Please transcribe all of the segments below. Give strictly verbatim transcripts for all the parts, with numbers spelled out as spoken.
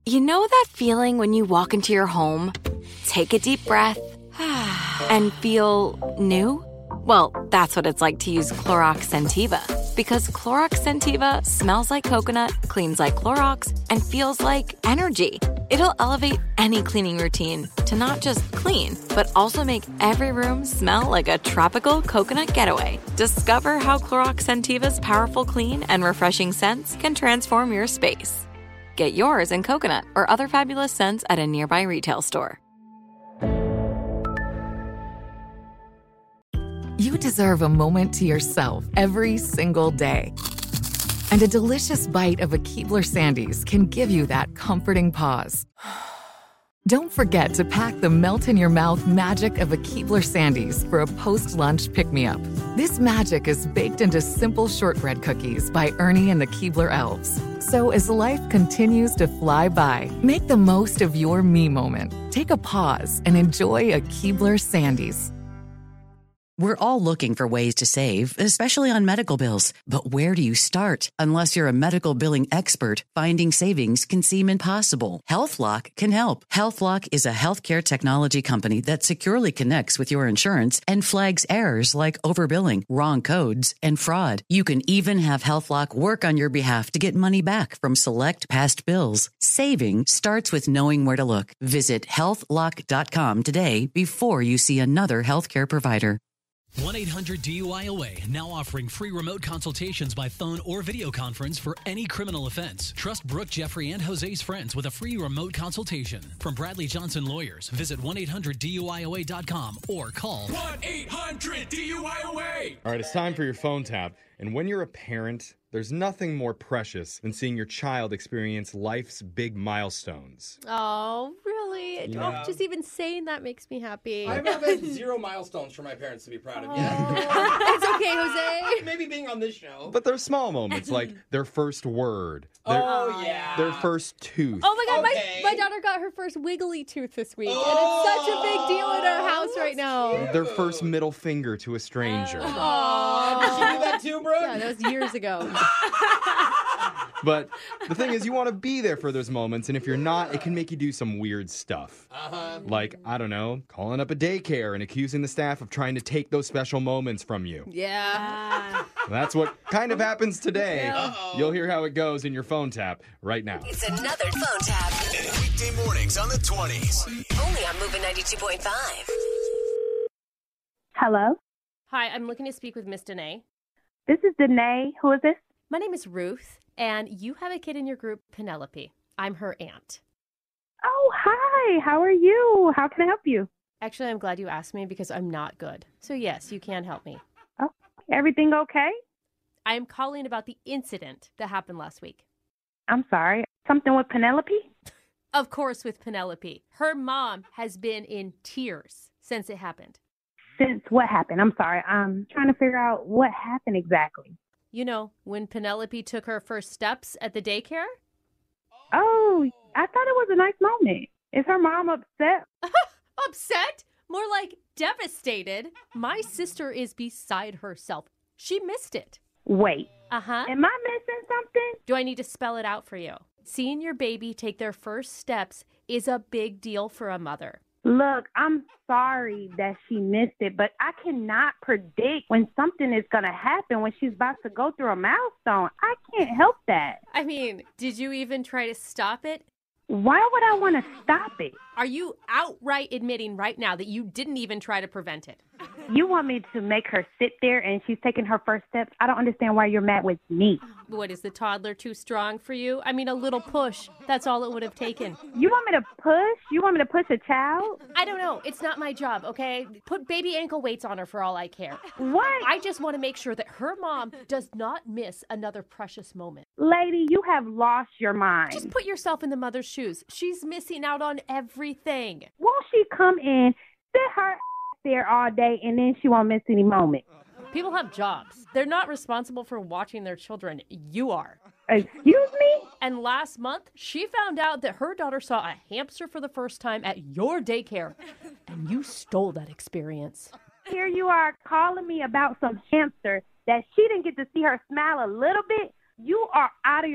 You know that feeling when you walk into your home, take a deep breath, and feel new? Well, that's what it's like to use Clorox Scentiva. Because Clorox Scentiva smells like coconut, cleans like Clorox, and feels like energy. It'll elevate any cleaning routine to not just clean, but also make every room smell like a tropical coconut getaway. Discover how Clorox Scentiva's powerful clean and refreshing scents can transform your space. Get yours in coconut or other fabulous scents at a nearby retail store. You deserve a moment to yourself every single day. And a delicious bite of a Keebler Sandies can give you that comforting pause. Don't forget to pack the melt-in-your-mouth magic of a Keebler Sandies for a post-lunch pick-me-up. This magic is baked into simple shortbread cookies by Ernie and the Keebler Elves. So as life continues to fly by, make the most of your me moment. Take a pause and enjoy a Keebler Sandies. We're all looking for ways to save, especially on medical bills. But where do you start? Unless you're a medical billing expert, finding savings can seem impossible. HealthLock can help. HealthLock is a healthcare technology company that securely connects with your insurance and flags errors like overbilling, wrong codes, and fraud. You can even have HealthLock work on your behalf to get money back from select past bills. Saving starts with knowing where to look. Visit health lock dot com today before you see another healthcare provider. one eight hundred D U I O A now offering free remote consultations by phone or video conference for any criminal offense. Trust Brooke, Jeffrey, and Jose's friends with a free remote consultation. From Bradley Johnson Lawyers, visit one eight hundred D U I O A dot com or call one eight hundred D U I O A. All right, it's time for your phone tap. And when you're a parent, there's nothing more precious than seeing your child experience life's big milestones. Oh, really? Yeah. Oh, just even saying that makes me happy. I've had zero milestones for my parents to be proud of. Oh. Yeah. It's okay, Jose. Maybe being on this show. But they're small moments, like their first word. Their, oh, yeah. Their first tooth. Oh, my God. Okay. My, my daughter got her first wiggly tooth this week. Oh, and it's such a big deal in our house right now. Cute. Their first middle finger to a stranger. Aww. Did she do that too, Brooke? Yeah, that was years ago. But the thing is, you want to be there for those moments, and if you're not, it can make you do some weird stuff. Uh-huh. Like, I don't know, calling up a daycare and accusing the staff of trying to take those special moments from you. Yeah. That's what kind of happens today. Uh-oh. You'll hear how it goes in your phone tap right now. It's another phone tap. Weekday mornings on the twenties. Only on Moving ninety-two point five. Hello? Hi, I'm looking to speak with Miss Danae. This is Danae. Who is this? My name is Ruth, and you have a kid in your group, Penelope. I'm her aunt. Oh, hi. How are you? How can I help you? Actually, I'm glad you asked me because I'm not good. So yes, you can help me. Oh, everything okay? I am calling about the incident that happened last week. I'm sorry. Something with Penelope? Of course, with Penelope. Her mom has been in tears since it happened. Since what happened? I'm sorry. I'm trying to figure out what happened exactly. You know, when Penelope took her first steps at the daycare? Oh, I thought it was a nice moment. Is her mom upset? Upset? More like devastated. My sister is beside herself. She missed it. Wait. Uh-huh. Am I missing something? Do I need to spell it out for you? Seeing your baby take their first steps is a big deal for a mother. Look, I'm sorry that she missed it, but I cannot predict when something is going to happen when she's about to go through a milestone. I can't help that. I mean, did you even try to stop it? Why would I want to stop it? Are you outright admitting right now that you didn't even try to prevent it? You want me to make her sit there and she's taking her first steps? I don't understand why you're mad with me. What, is the toddler too strong for you? I mean, a little push. That's all it would have taken. You want me to push? You want me to push a child? I don't know. It's not my job, okay? Put baby ankle weights on her for all I care. What? I just want to make sure that her mom does not miss another precious moment. Lady, you have lost your mind. Just put yourself in the mother's shoes. She's missing out on everything. Won't she come in, sit her there all day, and then she won't miss any moment? People have jobs. They're not responsible for watching their children. You are. Excuse me? And last month, she found out that her daughter saw a hamster for the first time at your daycare, and you stole that experience. Here you are calling me about some hamster that she didn't get to see her smile a little bit. You are out of your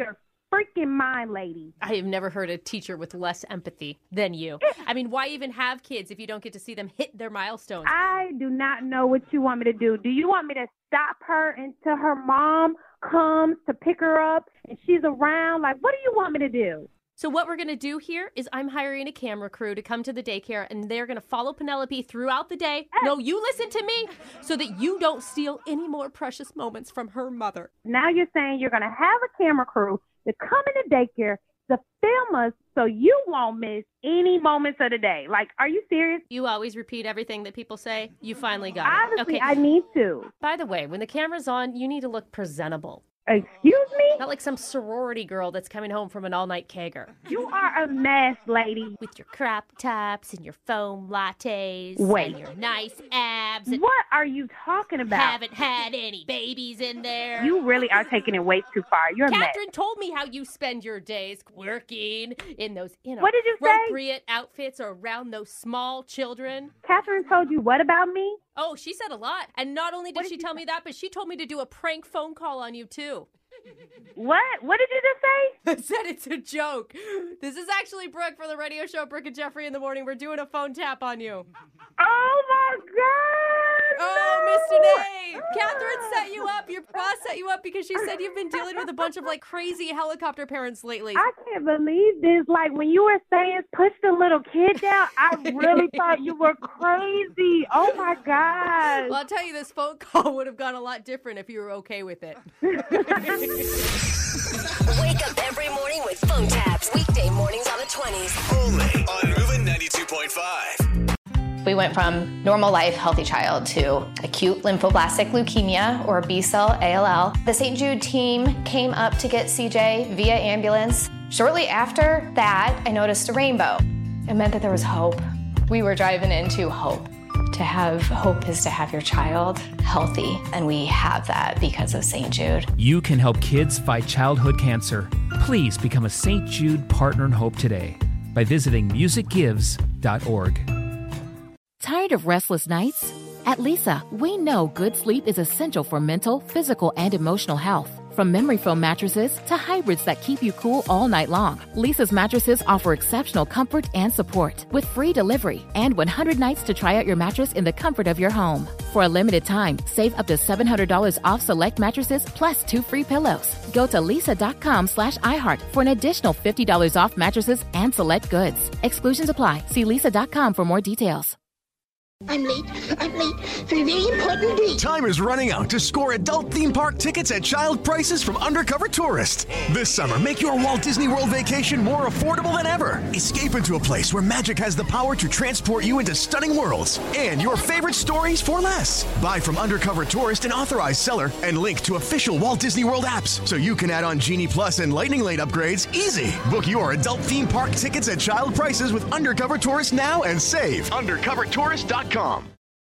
freaking mind, lady. I have never heard a teacher with less empathy than you. I mean, why even have kids if you don't get to see them hit their milestones? I do not know what you want me to do. Do you want me to stop her until her mom comes to pick her up and she's around? Like, what do you want me to do? So what we're going to do here is I'm hiring a camera crew to come to the daycare, and they're going to follow Penelope throughout the day. No, you listen to me, so that you don't steal any more precious moments from her mother. Now you're saying you're going to have a camera crew to come in the daycare to film us so you won't miss any moments of the day. Like, are you serious? You always repeat everything that people say. You finally got Obviously, it. I need to. By the way, when the camera's on, you need to look presentable. Excuse me? Not like some sorority girl that's coming home from an all-night kegger. You are a mess, lady. With your crop tops and your foam lattes. Wait. And your nice abs. And what are you talking about? Haven't had any babies in there. You really are taking it way too far. You're a mess. Catherine told me how you spend your days working in those, you know, what did you say? appropriate outfits or around those small children. Catherine told you what about me? Oh, she said a lot. And not only did, What did she you tell say? me that, but she told me to do a prank phone call on you, too. What? What did you just say? I said it's a joke. This is actually Brooke for the radio show Brooke and Jeffrey in the Morning. We're doing a phone tap on you. Oh, my God. Oh, no. Mister Day. Catherine set you up. Your boss set you up because she said you've been dealing with a bunch of, like, crazy helicopter parents lately. I can't believe this. Like, when you were saying push the little kid down, I really thought you were crazy. Oh, my God. Well, I'll tell you, this phone call would have gone a lot different if you were okay with it. Wake up every morning with phone taps. Weekday mornings on the twenties. Only on Moving ninety-two point five. We went from normal life, healthy child to acute lymphoblastic leukemia, or B-cell A L L. The Saint Jude team came up to get C J via ambulance. Shortly after that, I noticed a rainbow. It meant that there was hope. We were driving into hope. To have hope is to have your child healthy, and we have that because of Saint Jude. You can help kids fight childhood cancer. Please become a Saint Jude Partner in Hope today by visiting music gives dot org. Tired of restless nights? At Leesa, we know good sleep is essential for mental, physical, and emotional health. From memory foam mattresses to hybrids that keep you cool all night long, Leesa's mattresses offer exceptional comfort and support with free delivery and one hundred nights to try out your mattress in the comfort of your home. For a limited time, save up to seven hundred dollars off select mattresses plus two free pillows. Go to leesa.com slash iHeart for an additional fifty dollars off mattresses and select goods. Exclusions apply. See leesa dot com for more details. I'm late. I'm late for a very important date. Time is running out to score adult theme park tickets at child prices from Undercover Tourist. This summer, make your Walt Disney World vacation more affordable than ever. Escape into a place where magic has the power to transport you into stunning worlds and your favorite stories for less. Buy from Undercover Tourist, an authorized seller, and link to official Walt Disney World apps so you can add on Genie Plus and Lightning Lane upgrades easy. Book your adult theme park tickets at child prices with Undercover Tourist now and save. undercover tourist dot com.